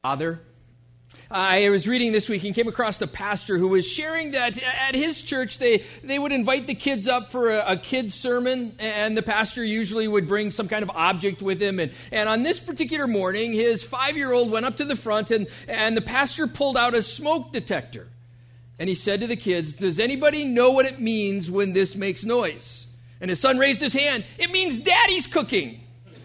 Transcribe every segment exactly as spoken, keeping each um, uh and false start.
other. I was reading this week and came across a pastor who was sharing that at his church they, they would invite the kids up for a, a kid's sermon, and the pastor usually would bring some kind of object with him. And, and on this particular morning, his five-year-old went up to the front, and, and the pastor pulled out a smoke detector. And he said to the kids, "Does anybody know what it means when this makes noise?" And his son raised his hand. "It means Daddy's cooking."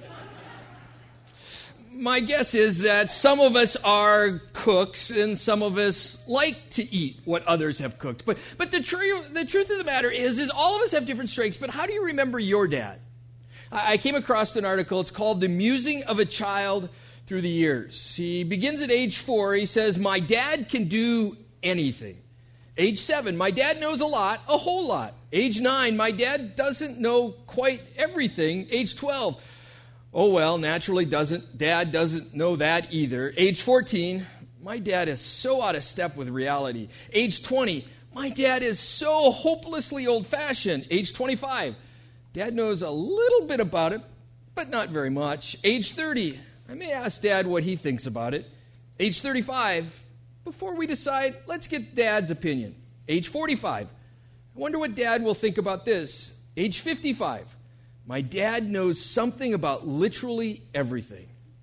My guess is that some of us are cooks and some of us like to eat what others have cooked. But but the, tr- the truth of the matter is, is all of us have different strengths, but how do you remember your dad? I came across an article. It's called The Musing of a Child Through the Years. He begins at age four. He says, "My dad can do anything." Age seven, "My dad knows a lot, a whole lot." Age nine, "My dad doesn't know quite everything." Age twelve, "Oh, well, naturally doesn't. Dad doesn't know that either." Age fourteen, "My dad is so out of step with reality." Age twenty, "My dad is so hopelessly old-fashioned." Age twenty-five, "Dad knows a little bit about it, but not very much." Age thirty, "I may ask Dad what he thinks about it." Age thirty-five, "Before we decide, let's get Dad's opinion." Age forty-five, "I wonder what Dad will think about this." Age fifty-five, "My dad knows something about literally everything."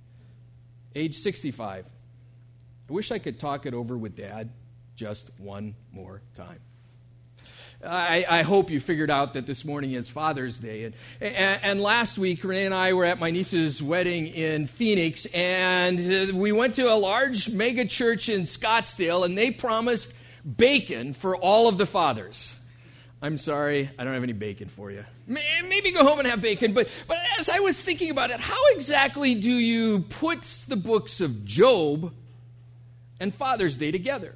Age sixty-five, "I wish I could talk it over with Dad just one more time." I, I hope you figured out that this morning is Father's Day. And, and, and last week, Renee and I were at my niece's wedding in Phoenix, and we went to a large mega church in Scottsdale, and they promised bacon for all of the fathers. I'm sorry, I don't have any bacon for you. Maybe go home and have bacon. But, but as I was thinking about it, how exactly do you put the books of Job and Father's Day together?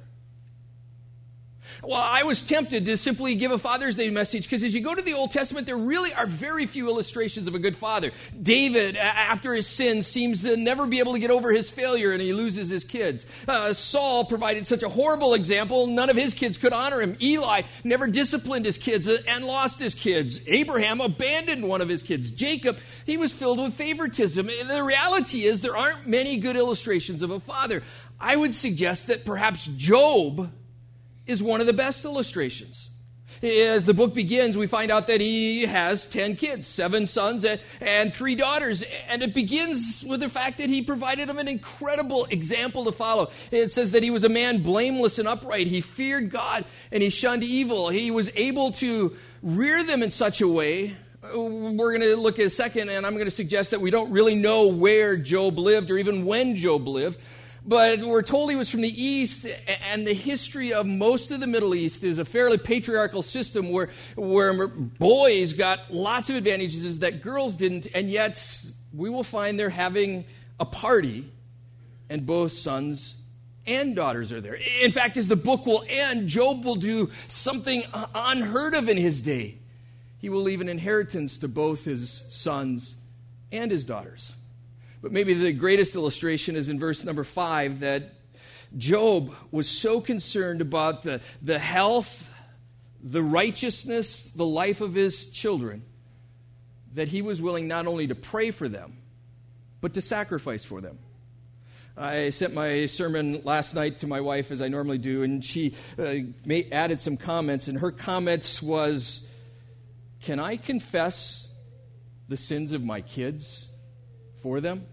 Well, I was tempted to simply give a Father's Day message because as you go to the Old Testament, there really are very few illustrations of a good father. David, after his sin, seems to never be able to get over his failure and he loses his kids. Uh, Saul provided such a horrible example, none of his kids could honor him. Eli never disciplined his kids and lost his kids. Abraham abandoned one of his kids. Jacob, he was filled with favoritism. The reality is there aren't many good illustrations of a father. I would suggest that perhaps Job is one of the best illustrations. As the book begins, we find out that he has ten kids, seven sons and, and three daughters. And it begins with the fact that he provided them an incredible example to follow. It says that he was a man blameless and upright. He feared God and he shunned evil. He was able to rear them in such a way. We're going to look at a second, and I'm going to suggest that we don't really know where Job lived or even when Job lived. But we're told he was from the East, and the history of most of the Middle East is a fairly patriarchal system where, where boys got lots of advantages that girls didn't, and yet we will find they're having a party, and both sons and daughters are there. In fact, as the book will end, Job will do something unheard of in his day. He will leave an inheritance to both his sons and his daughters. But maybe the greatest illustration is in verse number five, that Job was so concerned about the, the health, the righteousness, the life of his children, that he was willing not only to pray for them, but to sacrifice for them. I sent my sermon last night to my wife, as I normally do, and she uh, made, added some comments, and her comments was, "Can I confess the sins of my kids for them?"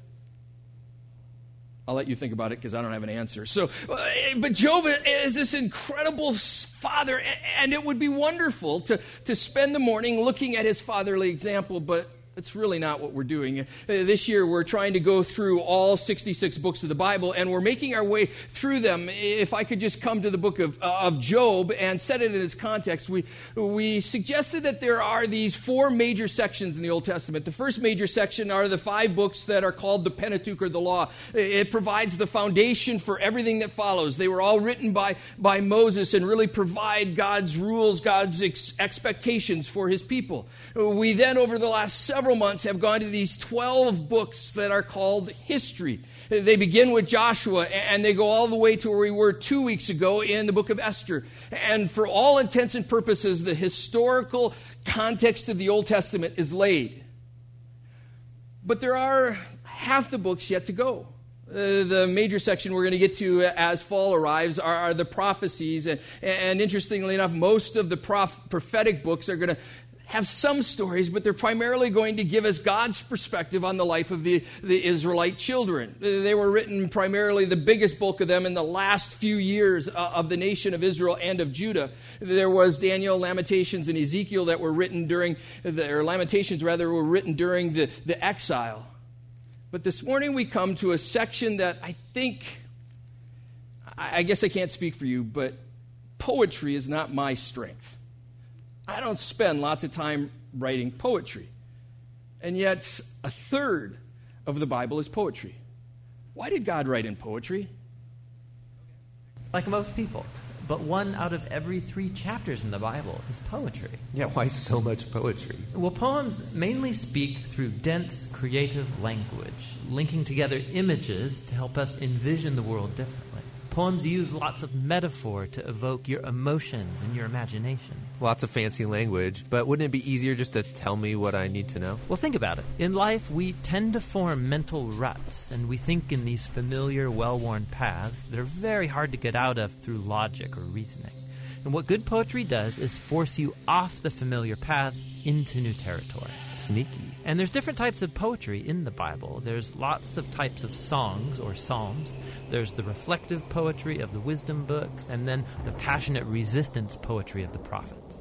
I'll let you think about it because I don't have an answer. So, but Job is this incredible father, and it would be wonderful to, to spend the morning looking at his fatherly example, but that's really not what we're doing. This year we're trying to go through all sixty-six books of the Bible, and we're making our way through them. If I could just come to the book of, of Job and set it in its context, we, we suggested that there are these four major sections in the Old Testament. The first major section are the five books that are called the Pentateuch, or the Law. It provides the foundation for everything that follows. They were all written by, by Moses and really provide God's rules, God's ex- expectations for his people. We then, over the last several months, have gone to these twelve books that are called history. They begin with Joshua, and they go all the way to where we were two weeks ago in the book of Esther. And for all intents and purposes, the historical context of the Old Testament is laid. But there are half the books yet to go. Uh, the major section we're going to get to as fall arrives are, are the prophecies. And, and interestingly enough, most of the prof- prophetic books are going to have some stories, but they're primarily going to give us God's perspective on the life of the, the Israelite children. They were written primarily, the biggest bulk of them, in the last few years of the nation of Israel and of Judah. There was Daniel, Lamentations, and Ezekiel that were written during, the, or Lamentations rather, were written during the, the exile. But this morning we come to a section that I think, I guess I can't speak for you, but poetry is not my strength. I don't spend lots of time writing poetry. And yet, a third of the Bible is poetry. Why did God write in poetry? Like most people. But one out of every three chapters in the Bible is poetry. Yeah, why so much poetry? Well, poems mainly speak through dense, creative language, linking together images to help us envision the world differently. Poems use lots of metaphor to evoke your emotions and your imagination. Lots of fancy language, but wouldn't it be easier just to tell me what I need to know? Well, think about it. In life, we tend to form mental ruts, and we think in these familiar, well-worn paths that are very hard to get out of through logic or reasoning. And what good poetry does is force you off the familiar path into new territory. Sneaky. And there's different types of poetry in the Bible. There's lots of types of songs or psalms. There's the reflective poetry of the wisdom books, and then the passionate resistance poetry of the prophets.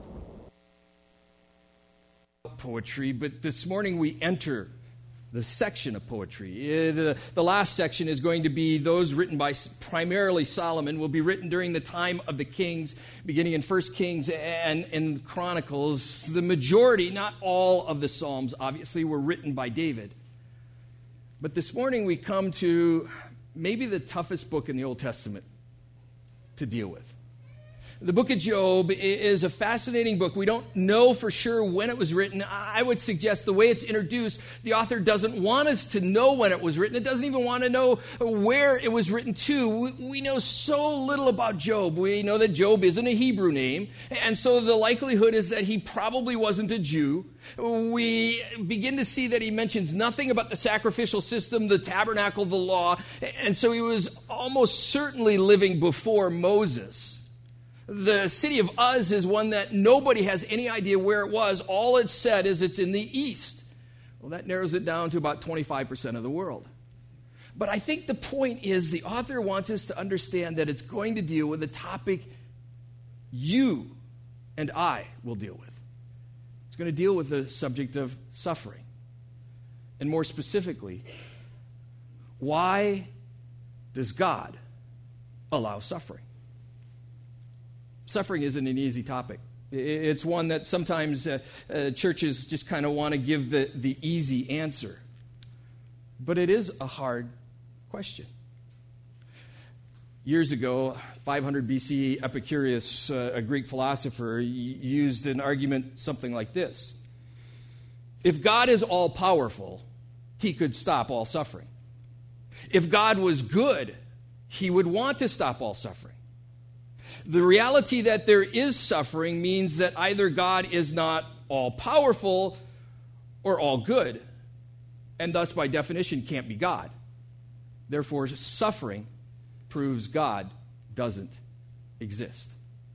Poetry, but this morning we enter the section of poetry. Uh, the, the last section is going to be those written by primarily Solomon, will be written during the time of the kings, beginning in First Kings and in Chronicles. The majority, not all of the Psalms, obviously, were written by David. But this morning we come to maybe the toughest book in the Old Testament to deal with. The book of Job is a fascinating book. We don't know for sure when it was written. I would suggest the way it's introduced, the author doesn't want us to know when it was written. It doesn't even want to know where it was written to. We know so little about Job. We know that Job isn't a Hebrew name, and so the likelihood is that he probably wasn't a Jew. We begin to see that he mentions nothing about the sacrificial system, the tabernacle, the law, and so he was almost certainly living before Moses. The city of Uz is one that nobody has any idea where it was. All it's said is it's in the east. Well, that narrows it down to about twenty-five percent of the world. But I think the point is the author wants us to understand that it's going to deal with a topic you and I will deal with. It's going to deal with the subject of suffering. And more specifically, why does God allow suffering? Suffering isn't an easy topic. It's one that sometimes uh, uh, churches just kind of want to give the, the easy answer. But it is a hard question. Years ago, five hundred B C, Epicurus, uh, a Greek philosopher, used an argument something like this. If God is all-powerful, he could stop all suffering. If God was good, he would want to stop all suffering. The reality that there is suffering means that either God is not all-powerful or all good, and thus, by definition, can't be God. Therefore, suffering proves God doesn't exist.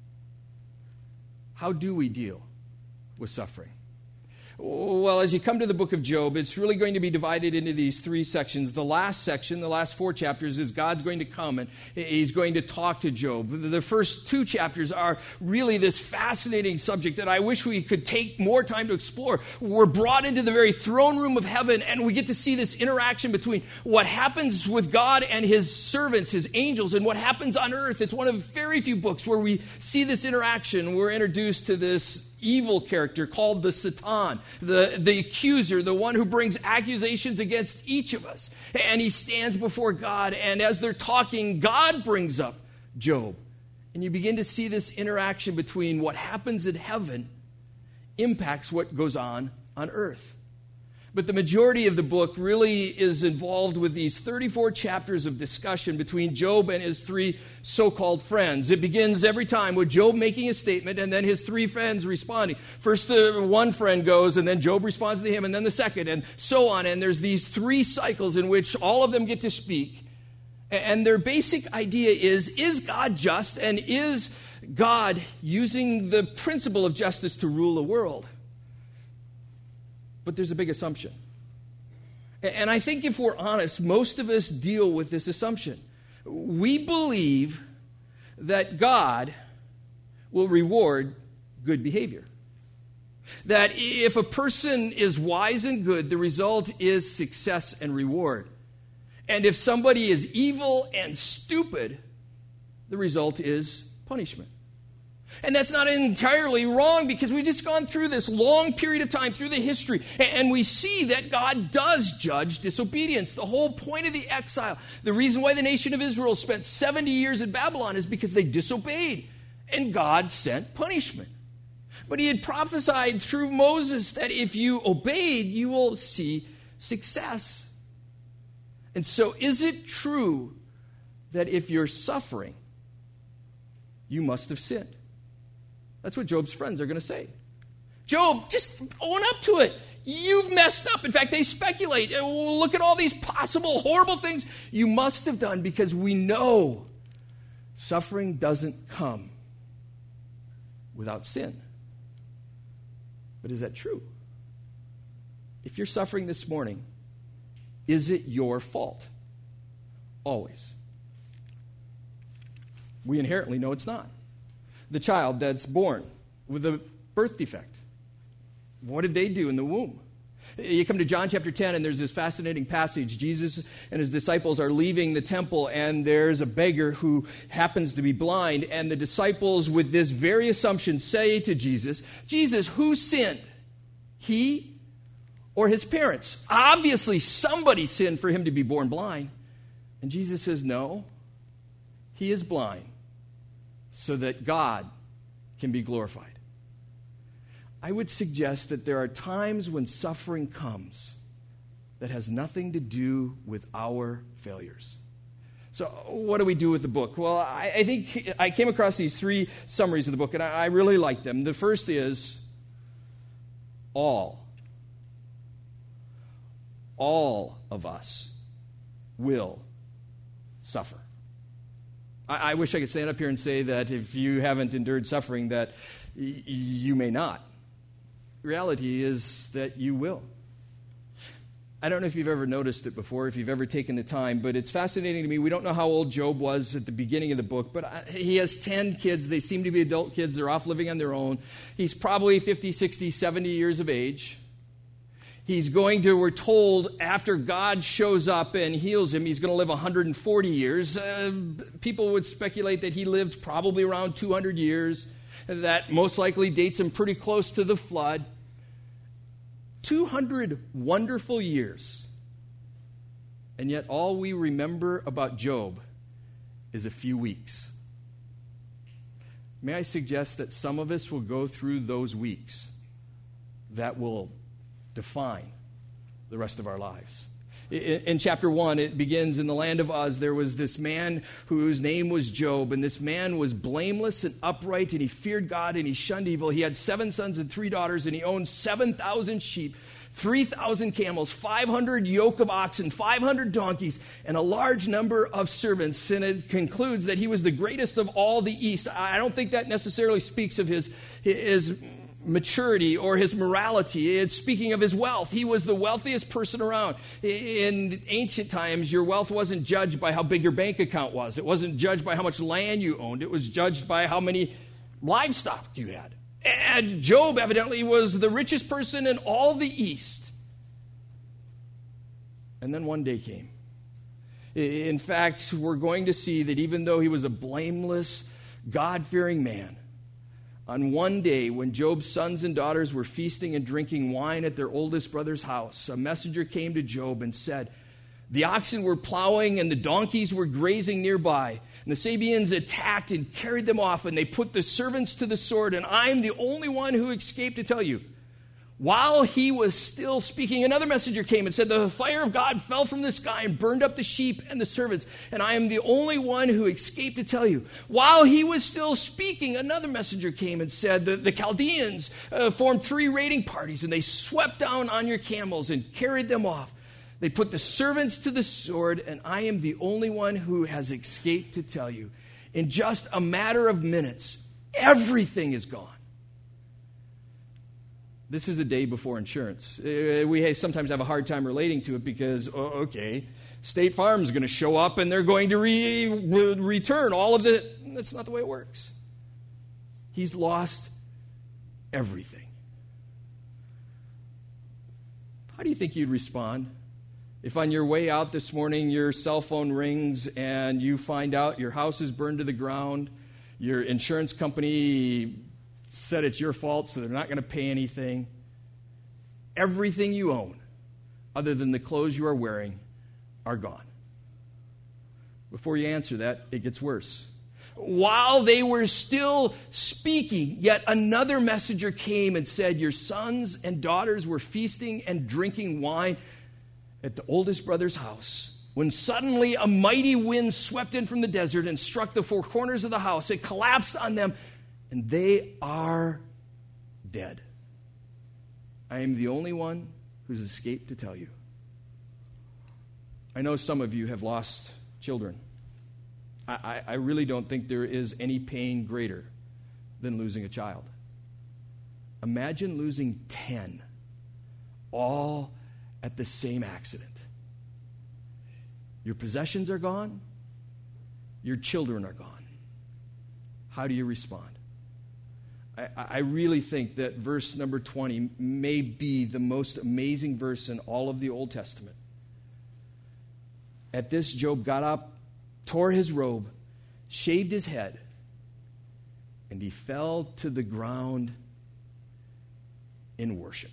How do we deal with suffering? Well, as you come to the book of Job, it's really going to be divided into these three sections. The last section, the last four chapters, is God's going to come and he's going to talk to Job. The first two chapters are really this fascinating subject that I wish we could take more time to explore. We're brought into the very throne room of heaven, and we get to see this interaction between what happens with God and his servants, his angels, and what happens on earth. It's one of very few books where we see this interaction. We're introduced to this evil character called the Satan, the, the accuser, the one who brings accusations against each of us. And he stands before God, and as they're talking, God brings up Job. And you begin to see this interaction between what happens in heaven impacts what goes on on earth. But the majority of the book really is involved with these thirty-four chapters of discussion between Job and his three so-called friends. It begins every time with Job making a statement and then his three friends responding. First, uh, one friend goes, and then Job responds to him, and then the second, and so on. And there's these three cycles in which all of them get to speak. And their basic idea is, is God just, and is God using the principle of justice to rule the world? But there's a big assumption. And I think if we're honest, most of us deal with this assumption. We believe that God will reward good behavior. That if a person is wise and good, the result is success and reward. And if somebody is evil and stupid, the result is punishment. And that's not entirely wrong, because we've just gone through this long period of time through the history, and we see that God does judge disobedience. The whole point of the exile, the reason why the nation of Israel spent seventy years in Babylon, is because they disobeyed, and God sent punishment. But he had prophesied through Moses that if you obeyed, you will see success. And so is it true that if you're suffering, you must have sinned? That's what Job's friends are going to say. Job, just own up to it. You've messed up. In fact, they speculate. Look at all these possible horrible things you must have done, because we know suffering doesn't come without sin. But is that true? If you're suffering this morning, is it your fault? Always. We inherently know it's not. The child that's born with a birth defect, what did they do in the womb? You come to John chapter ten, and there's this fascinating passage. Jesus and his disciples are leaving the temple, and there's a beggar who happens to be blind, and the disciples, with this very assumption, say to Jesus, Jesus, who sinned? He or his parents? Obviously, somebody sinned for him to be born blind. And Jesus says, no, he is blind, so that God can be glorified. I would suggest that there are times when suffering comes that has nothing to do with our failures. So what do we do with the book? Well, I, I think I came across these three summaries of the book, and I, I really like them. The first is all. All of us will suffer. I wish I could stand up here and say that if you haven't endured suffering, that y- you may not. Reality is that you will. I don't know if you've ever noticed it before, if you've ever taken the time, but it's fascinating to me. We don't know how old Job was at the beginning of the book, but he has ten kids. They seem to be adult kids. They're off living on their own. He's probably fifty, sixty, seventy years of age. He's going to, we're told, after God shows up and heals him, he's going to live one hundred forty years. Uh, people would speculate that he lived probably around two hundred years. That most likely dates him pretty close to the flood. two hundred wonderful years. And yet all we remember about Job is a few weeks. May I suggest that some of us will go through those weeks that will define the rest of our lives. In, in chapter one, it begins, in the land of Uz, there was this man whose name was Job, and this man was blameless and upright, and he feared God, and he shunned evil. He had seven sons and three daughters, and he owned seven thousand sheep, three thousand camels, five hundred yoke of oxen, five hundred donkeys, and a large number of servants. And it concludes that he was the greatest of all the East. I don't think that necessarily speaks of his his maturity or his morality. It's speaking of his wealth. He was the wealthiest person around. In ancient times, your wealth wasn't judged by how big your bank account was. It wasn't judged by how much land you owned. It was judged by how many livestock you had. And Job evidently was the richest person in all the East. And then one day came. In fact, we're going to see that even though he was a blameless, God-fearing man, on one day when Job's sons and daughters were feasting and drinking wine at their oldest brother's house, a messenger came to Job and said, the oxen were plowing and the donkeys were grazing nearby. And the Sabeans attacked and carried them off, and they put the servants to the sword, and I'm the only one who escaped to tell you. While he was still speaking, another messenger came and said, the fire of God fell from the sky and burned up the sheep and the servants, and I am the only one who escaped to tell you. While he was still speaking, another messenger came and said, the, the Chaldeans uh, formed three raiding parties, and they swept down on your camels and carried them off. They put the servants to the sword, and I am the only one who has escaped to tell you. In just a matter of minutes, everything is gone. This is a day before insurance. Uh, we sometimes have a hard time relating to it because, oh, okay, State Farm is going to show up and they're going to re- re- return all of the... That's not the way it works. He's lost everything. How do you think you'd respond if on your way out this morning your cell phone rings and you find out your house is burned to the ground, your insurance company said it's your fault, so they're not going to pay anything. Everything you own, other than the clothes you are wearing, are gone. Before you answer that, it gets worse. While they were still speaking, yet another messenger came and said, your sons and daughters were feasting and drinking wine at the oldest brother's house, when suddenly a mighty wind swept in from the desert and struck the four corners of the house. It collapsed on them, and they are dead. I am the only one who's escaped to tell you. I know some of you have lost children. I, I, I really don't think there is any pain greater than losing a child. Imagine losing ten, all at the same accident. Your possessions are gone. Your children are gone. How do you respond? I, I really think that verse number twenty may be the most amazing verse in all of the Old Testament. At this, Job got up, tore his robe, shaved his head, and he fell to the ground in worship.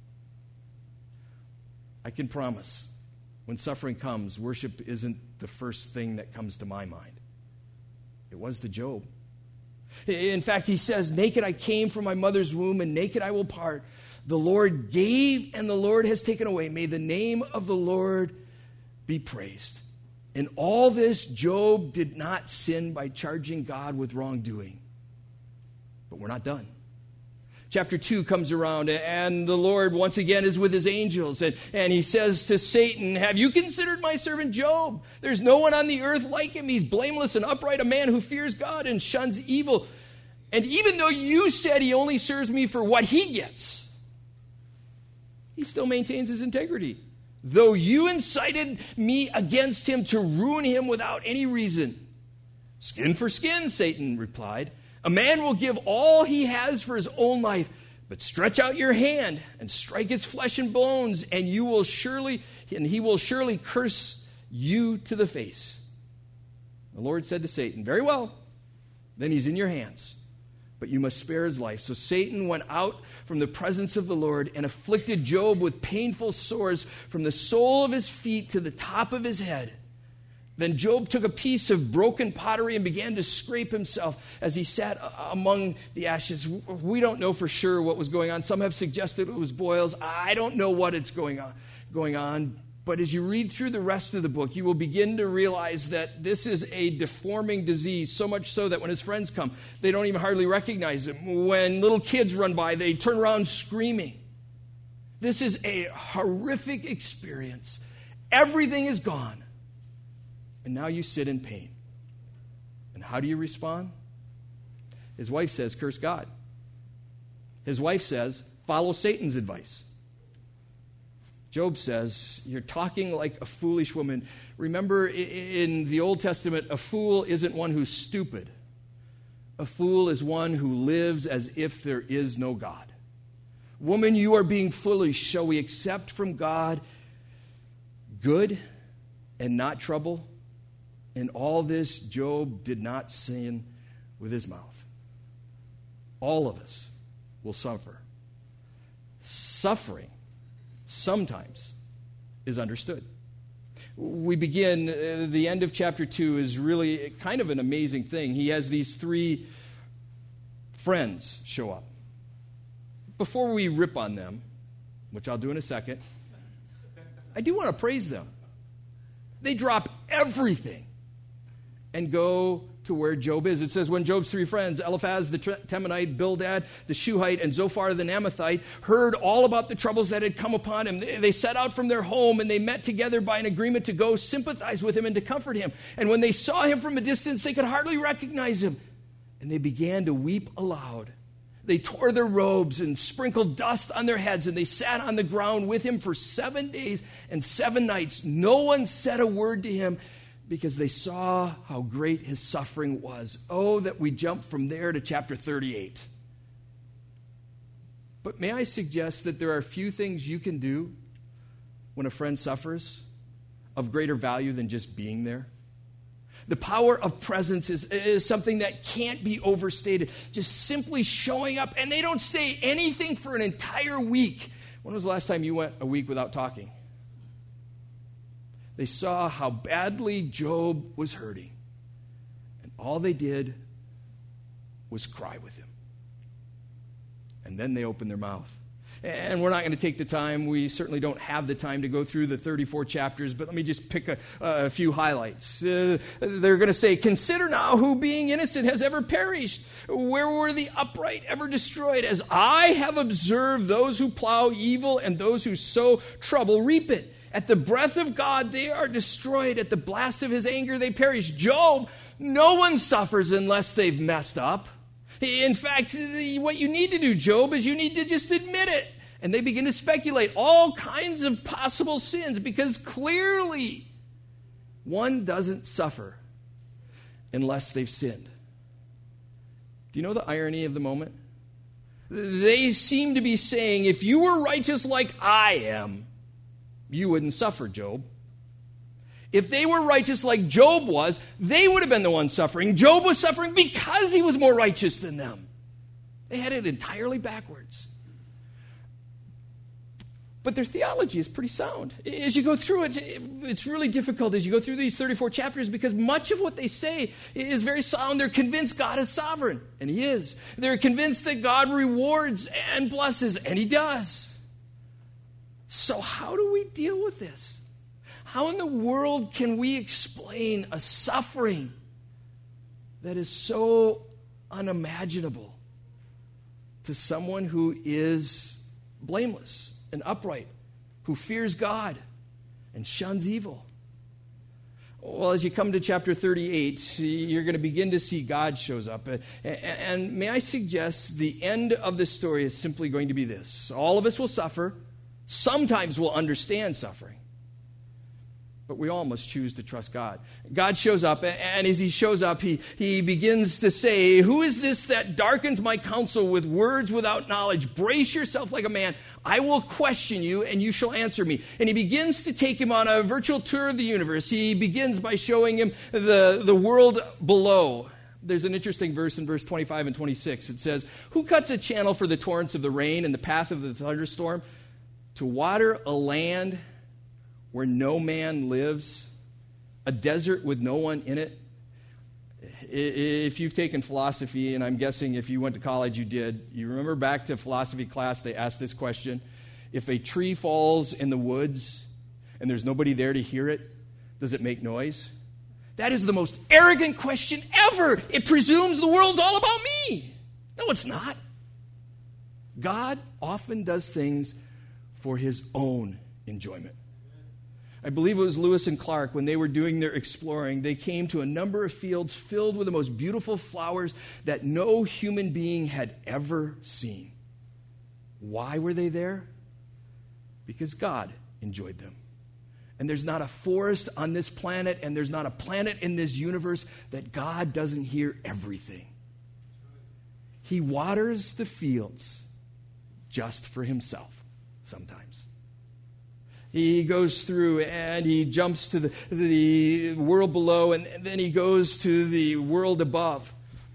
I can promise, when suffering comes, worship isn't the first thing that comes to my mind. It was to Job. In fact, he says, naked I came from my mother's womb, and naked I will part. The Lord gave, and the Lord has taken away. May the name of the Lord be praised. In all this, Job did not sin by charging God with wrongdoing. But we're not done. Chapter two comes around, and the Lord once again is with his angels, and, and he says to Satan, have you considered my servant Job? There's no one on the earth like him. He's blameless and upright, a man who fears God and shuns evil. And even though you said he only serves me for what he gets, he still maintains his integrity. Though you incited me against him to ruin him without any reason. Skin for skin, Satan replied. A man will give all he has for his own life, but stretch out your hand and strike his flesh and bones, and you will surely, and he will surely curse you to the face. The Lord said to Satan, very well, then he's in your hands, but you must spare his life. So Satan went out from the presence of the Lord and afflicted Job with painful sores from the sole of his feet to the top of his head. Then Job took a piece of broken pottery and began to scrape himself as he sat among the ashes. We don't know for sure what was going on. Some have suggested it was boils. I don't know what it's going on, going on. But as you read through the rest of the book, you will begin to realize that this is a deforming disease, so much so that when his friends come, they don't even hardly recognize him. When little kids run by, they turn around screaming. This is a horrific experience. Everything is gone. And now you sit in pain. And how do you respond? His wife says, curse God. His wife says, follow Satan's advice. Job says, you're talking like a foolish woman. Remember, in the Old Testament, a fool isn't one who's stupid. A fool is one who lives as if there is no God. Woman, you are being foolish. Shall we accept from God good and not trouble? In all this, Job did not sin with his mouth. All of us will suffer. Suffering sometimes is understood. We begin, uh, the end of chapter two is really kind of an amazing thing. He has these three friends show up. Before we rip on them, which I'll do in a second, I do want to praise them. They drop everything and go to where Job is. It says, when Job's three friends, Eliphaz the Temanite, Bildad the Shuhite, and Zophar the Naamathite, heard all about the troubles that had come upon him, they set out from their home, and they met together by an agreement to go sympathize with him and to comfort him. And when they saw him from a distance, they could hardly recognize him, and they began to weep aloud. They tore their robes and sprinkled dust on their heads, and they sat on the ground with him for seven days and seven nights. No one said a word to him, because they saw how great his suffering was. Oh, that we jump from there to chapter thirty-eight. But may I suggest that there are few things you can do when a friend suffers of greater value than just being there? The power of presence is, is something that can't be overstated. Just simply showing up, and they don't say anything for an entire week. When was the last time you went a week without talking? They saw how badly Job was hurting, and all they did was cry with him. And then they opened their mouth. And we're not going to take the time. We certainly don't have the time to go through the thirty-four chapters, but let me just pick a, a few highlights. Uh, they're going to say, consider now who being innocent has ever perished. Where were the upright ever destroyed? As I have observed, those who plow evil and those who sow trouble reap it. At the breath of God, they are destroyed. At the blast of his anger, they perish. Job, no one suffers unless they've messed up. In fact, what you need to do, Job, is you need to just admit it. And they begin to speculate all kinds of possible sins, because clearly one doesn't suffer unless they've sinned. Do you know the irony of the moment? They seem to be saying, if you were righteous like I am, you wouldn't suffer, Job. If they were righteous like Job was, they would have been the ones suffering. Job was suffering because he was more righteous than them. They had it entirely backwards. But their theology is pretty sound. As you go through it, it's really difficult as you go through these thirty-four chapters, because much of what they say is very sound. They're convinced God is sovereign, and he is. They're convinced that God rewards and blesses, and he does. So how do we deal with this? How in the world can we explain a suffering that is so unimaginable to someone who is blameless and upright, who fears God and shuns evil? Well, as you come to chapter thirty-eight, you're going to begin to see God shows up. And may I suggest the end of the story is simply going to be this. All of us will suffer. Sometimes we'll understand suffering. But we all must choose to trust God. God shows up, and as he shows up, he, he begins to say, who is this that darkens my counsel with words without knowledge? Brace yourself like a man. I will question you, and you shall answer me. And he begins to take him on a virtual tour of the universe. He begins by showing him the, the world below. There's an interesting verse in verse twenty-five and twenty-six. It says, who cuts a channel for the torrents of the rain and the path of the thunderstorm, to water a land where no man lives, a desert with no one in it? If you've taken philosophy, and I'm guessing if you went to college you did, you remember back to philosophy class, they asked this question: if a tree falls in the woods and there's nobody there to hear it, does it make noise? That is the most arrogant question ever. It presumes the world's all about me. No, it's not. God often does things for his own enjoyment. I believe it was Lewis and Clark, when they were doing their exploring, they came to a number of fields filled with the most beautiful flowers that no human being had ever seen. Why were they there? Because God enjoyed them. And there's not a forest on this planet, and there's not a planet in this universe that God doesn't hear everything. He waters the fields just for himself sometimes. He goes through and he jumps to the, the world below, and then he goes to the world above.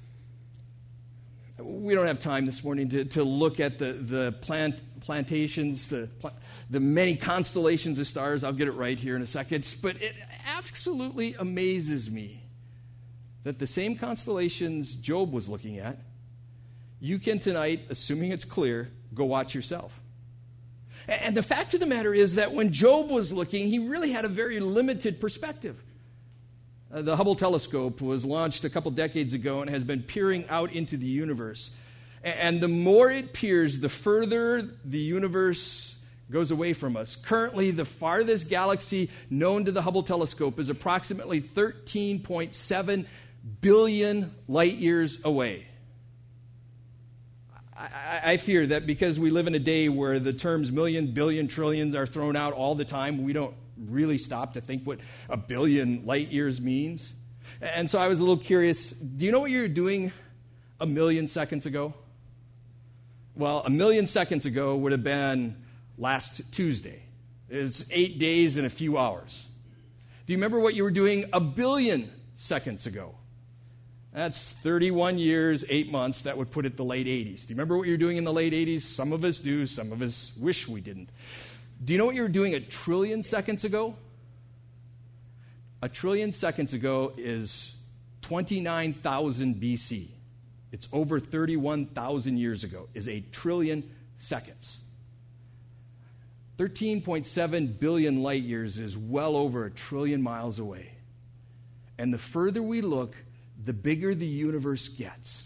We don't have time this morning to, to look at the, the plant, plantations, the, the many constellations of stars. I'll get it right here in a second. But it absolutely amazes me that the same constellations Job was looking at, you can tonight, assuming it's clear, go watch yourself. And the fact of the matter is that when Job was looking, he really had a very limited perspective. Uh, the Hubble telescope was launched a couple decades ago and has been peering out into the universe. A- and the more it peers, the further the universe goes away from us. Currently, the farthest galaxy known to the Hubble telescope is approximately thirteen point seven billion light years away. I, I fear that because we live in a day where the terms million, billion, trillions are thrown out all the time, we don't really stop to think what a billion light years means. And so I was a little curious. Do you know what you were doing a million seconds ago? Well, a million seconds ago would have been last Tuesday. It's eight days and a few hours. Do you remember what you were doing a billion seconds ago? That's thirty-one years, eight months. That would put it the late eighties. Do you remember what you were doing in the late eighties? Some of us do. Some of us wish we didn't. Do you know what you were doing a trillion seconds ago? A trillion seconds ago is twenty-nine thousand B C. It's over thirty-one thousand years ago, is a trillion seconds. thirteen point seven billion light years is well over a trillion miles away. And the further we look, the bigger the universe gets.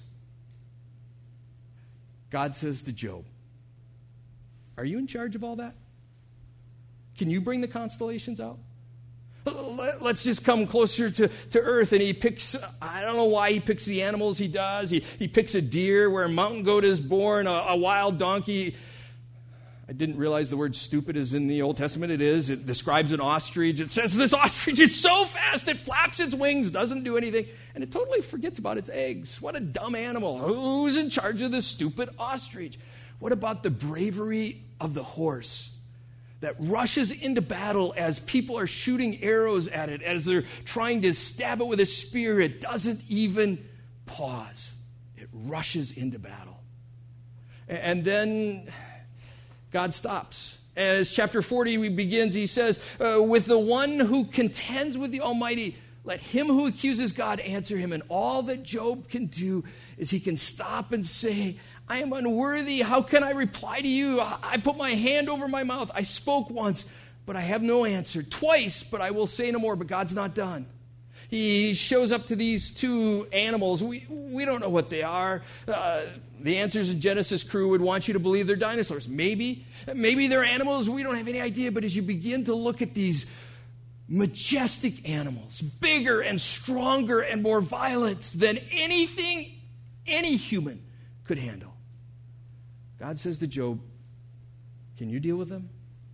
God says to Job, are you in charge of all that? Can you bring the constellations out? Let's just come closer to, to earth. And he picks, I don't know why he picks the animals he does. He, he picks a deer where a mountain goat is born, a, a wild donkey. I didn't realize the word stupid is in the Old Testament. It is. It describes an ostrich. It says this ostrich is so fast it flaps its wings, doesn't do anything, and it totally forgets about its eggs. What a dumb animal. Who's in charge of this stupid ostrich? What about the bravery of the horse that rushes into battle as people are shooting arrows at it, as they're trying to stab it with a spear? It doesn't even pause. It rushes into battle. And then God stops. As chapter forty begins, he says, uh, with the one who contends with the Almighty, let him who accuses God answer him. And all that Job can do is he can stop and say, I am unworthy. How can I reply to you? I put my hand over my mouth. I spoke once, but I have no answer. Twice, but I will say no more. But God's not done. He shows up to these two animals. We, we don't know what they are. Uh, the Answers in Genesis crew would want you to believe they're dinosaurs. Maybe. Maybe they're animals. We don't have any idea. But as you begin to look at these majestic animals, bigger and stronger and more violent than anything any human could handle, God says to Job, can you deal with them?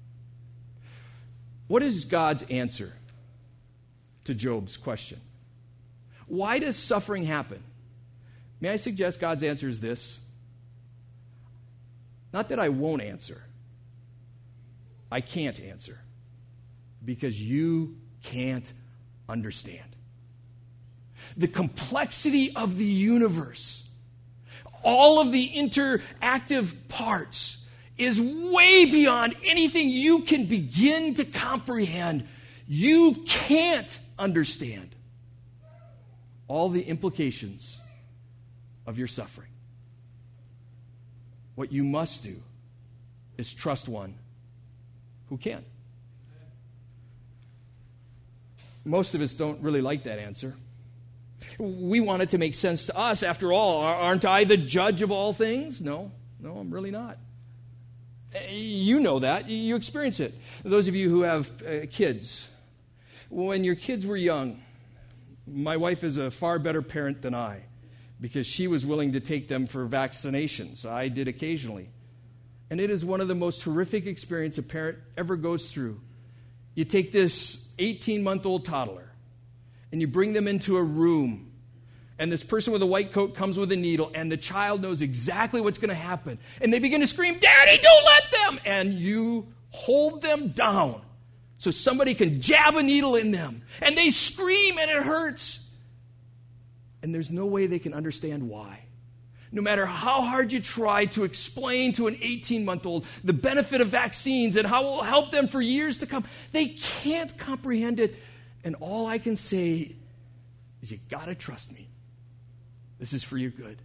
What is God's answer to Job's question? Why does suffering happen? May I suggest God's answer is this? Not that I won't answer. I can't answer. Because you can't understand. The complexity of the universe, all of the interactive parts, is way beyond anything you can begin to comprehend. You can't understand all the implications of your suffering. What you must do is trust one who can. Most of us don't really like that answer. We want it to make sense to us. After all, aren't I the judge of all things? No, no, I'm really not. You know that. You experience it. Those of you who have uh, kids, when your kids were young, my wife is a far better parent than I because she was willing to take them for vaccinations. I did occasionally. And it is one of the most horrific experiences a parent ever goes through. You take this eighteen-month-old toddler and you bring them into a room, and this person with a white coat comes with a needle, and the child knows exactly what's going to happen. And they begin to scream, Daddy, don't let them! And you hold them down so somebody can jab a needle in them. And they scream, and it hurts. And there's no way they can understand why. No matter how hard you try to explain to an eighteen-month-old the benefit of vaccines and how it will help them for years to come, they can't comprehend it. And all I can say is you got to trust me. This is for your good.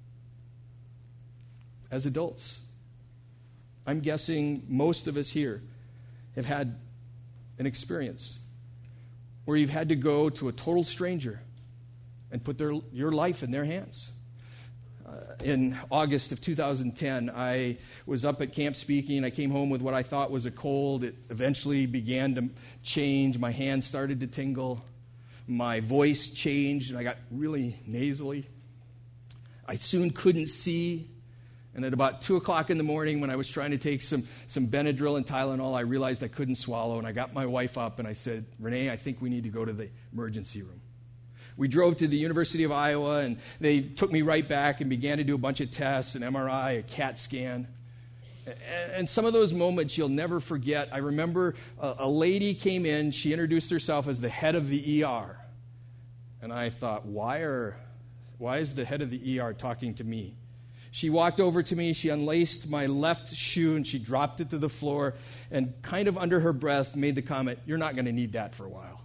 As adults, I'm guessing most of us here have had an experience where you've had to go to a total stranger and put their, your life in their hands. Uh, in August of two thousand ten, I was up at camp speaking. I came home with what I thought was a cold. It eventually began to change. My hands started to tingle. My voice changed, and I got really nasally. I soon couldn't see. And at about two o'clock in the morning, when I was trying to take some, some Benadryl and Tylenol, I realized I couldn't swallow. And I got my wife up, and I said, Renee, I think we need to go to the emergency room. We drove to the University of Iowa, and they took me right back and began to do a bunch of tests, an M R I, a CAT scan. And some of those moments you'll never forget. I remember a, a lady came in. She introduced herself as the head of the E R. And I thought, why are, why is the head of the E R talking to me? She walked over to me, she unlaced my left shoe, and she dropped it to the floor, and kind of under her breath made the comment, you're not going to need that for a while.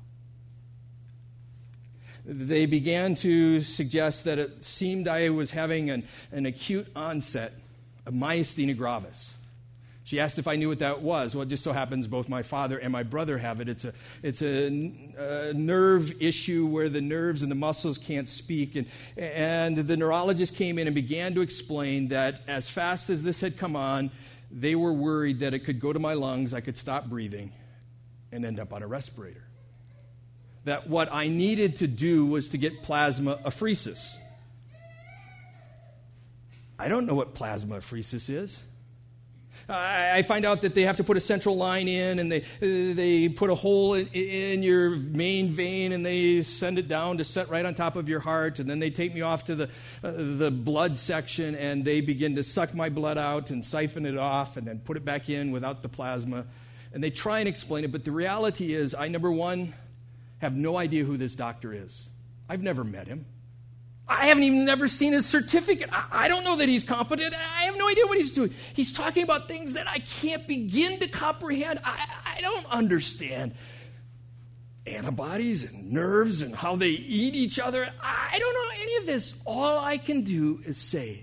They began to suggest that it seemed I was having an, an acute onset of myasthenia gravis. She asked if I knew what that was. Well, it just so happens both my father and my brother have it. It's a it's a, a nerve issue where the nerves and the muscles can't speak. And, and the neurologist came in and began to explain that as fast as this had come on, they were worried that it could go to my lungs, I could stop breathing, and end up on a respirator. That what I needed to do was to get plasmapheresis. I don't know what plasmapheresis is. I find out that they have to put a central line in, and they they put a hole in, in your main vein, and they send it down to set right on top of your heart, and then they take me off to the uh, the blood section, and they begin to suck my blood out and siphon it off, and then put it back in without the plasma, and they try and explain it, but the reality is, I, number one, have no idea who this doctor is. I've never met him. I haven't even never seen his certificate. I, I don't know that he's competent. I have no idea what he's doing. He's talking about things that I can't begin to comprehend. I, I don't understand antibodies and nerves and how they eat each other. I don't know any of this. All I can do is say,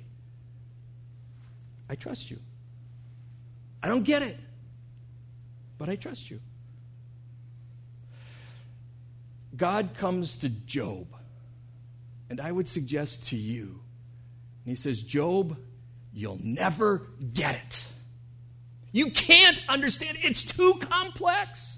I trust you. I don't get it, but I trust you. God comes to Job. And I would suggest to you, and he says, Job, you'll never get it. You can't understand it. It's too complex.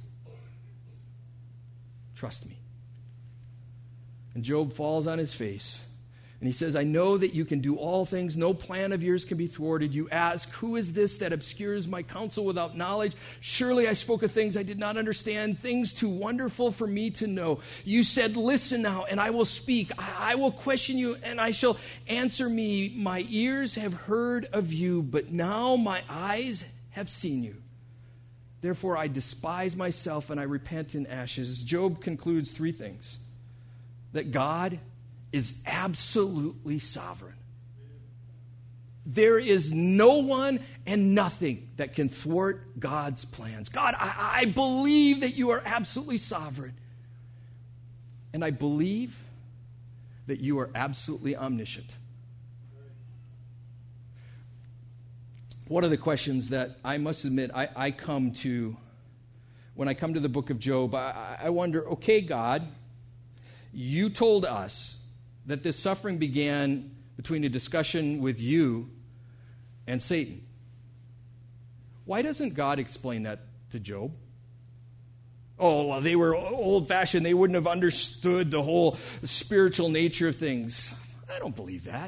Trust me. And Job falls on his face, and he says, I know that you can do all things. No plan of yours can be thwarted. You ask, who is this that obscures my counsel without knowledge? Surely I spoke of things I did not understand, things too wonderful for me to know. You said, listen now, and I will speak. I, I will question you, and I shall answer me. My ears have heard of you, but now my eyes have seen you. Therefore I despise myself, and I repent in ashes. Job concludes three things. That God is absolutely sovereign. There is no one and nothing that can thwart God's plans. God, I, I believe that you are absolutely sovereign. And I believe that you are absolutely omniscient. One of the questions that I must admit I, I come to, when I come to the book of Job, I, I wonder, okay, God, you told us that this suffering began between a discussion with you and Satan. Why doesn't God explain that to Job? Oh, well, they were old-fashioned. They wouldn't have understood the whole spiritual nature of things. I don't believe that.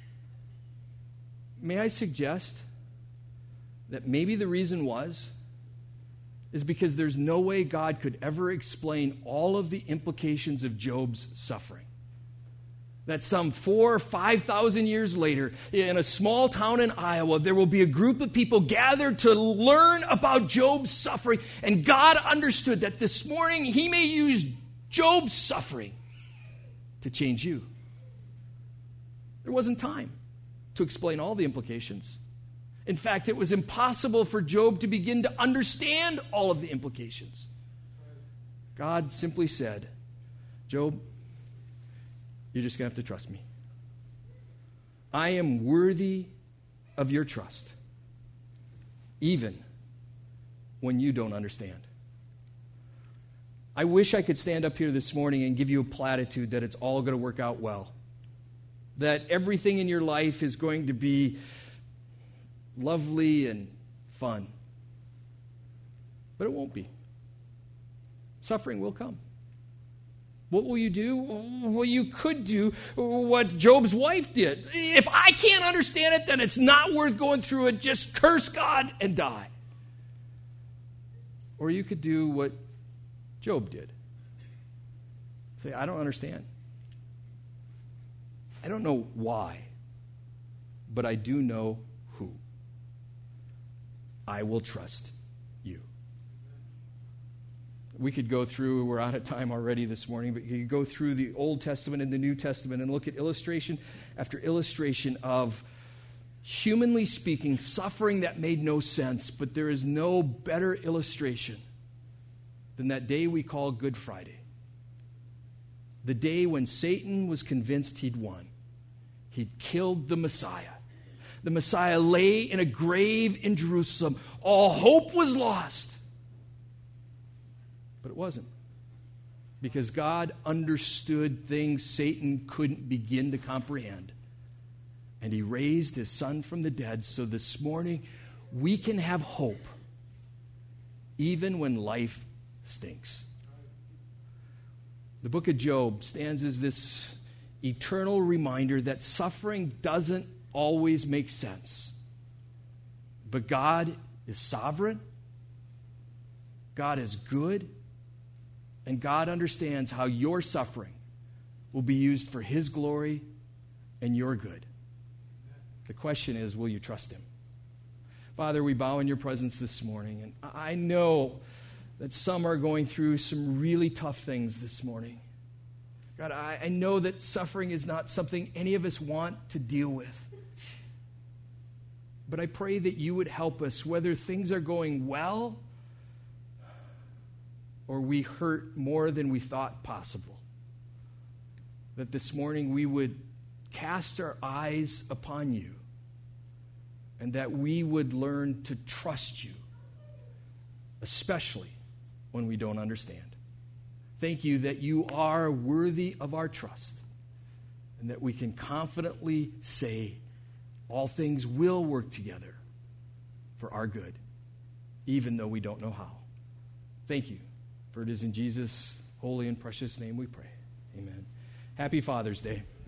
May I suggest that maybe the reason was is because there's no way God could ever explain all of the implications of Job's suffering. That some four or five thousand years later, in a small town in Iowa, there will be a group of people gathered to learn about Job's suffering. And God understood that this morning he may use Job's suffering to change you. There wasn't time to explain all the implications. In fact, it was impossible for Job to begin to understand all of the implications. God simply said, Job, you're just going to have to trust me. I am worthy of your trust, even when you don't understand. I wish I could stand up here this morning and give you a platitude that it's all going to work out well. That everything in your life is going to be lovely and fun. But it won't be. Suffering will come. What will you do? Well, you could do what Job's wife did. If I can't understand it, then it's not worth going through it. Just curse God and die. Or you could do what Job did. Say, I don't understand. I don't know why, but I do know who. I will trust you. We could go through, we're out of time already this morning, but you could go through the Old Testament and the New Testament and look at illustration after illustration of, humanly speaking, suffering that made no sense, but there is no better illustration than that day we call Good Friday. The day when Satan was convinced he'd won. He'd killed the Messiah. The Messiah lay in a grave in Jerusalem. All hope was lost. But it wasn't. Because God understood things Satan couldn't begin to comprehend. And he raised his son from the dead. So this morning, we can have hope even when life stinks. The book of Job stands as this eternal reminder that suffering doesn't always make sense. But God is sovereign. God is good. And God understands how your suffering will be used for his glory and your good. The question is, will you trust him? Father, we bow in your presence this morning. And I know that some are going through some really tough things this morning. God, I, I know that suffering is not something any of us want to deal with. But I pray that you would help us, whether things are going well or we hurt more than we thought possible. That this morning we would cast our eyes upon you and that we would learn to trust you, especially when we don't understand. Thank you that you are worthy of our trust and that we can confidently say all things will work together for our good, even though we don't know how. Thank you, for it is in Jesus' holy and precious name we pray. Amen. Happy Father's Day.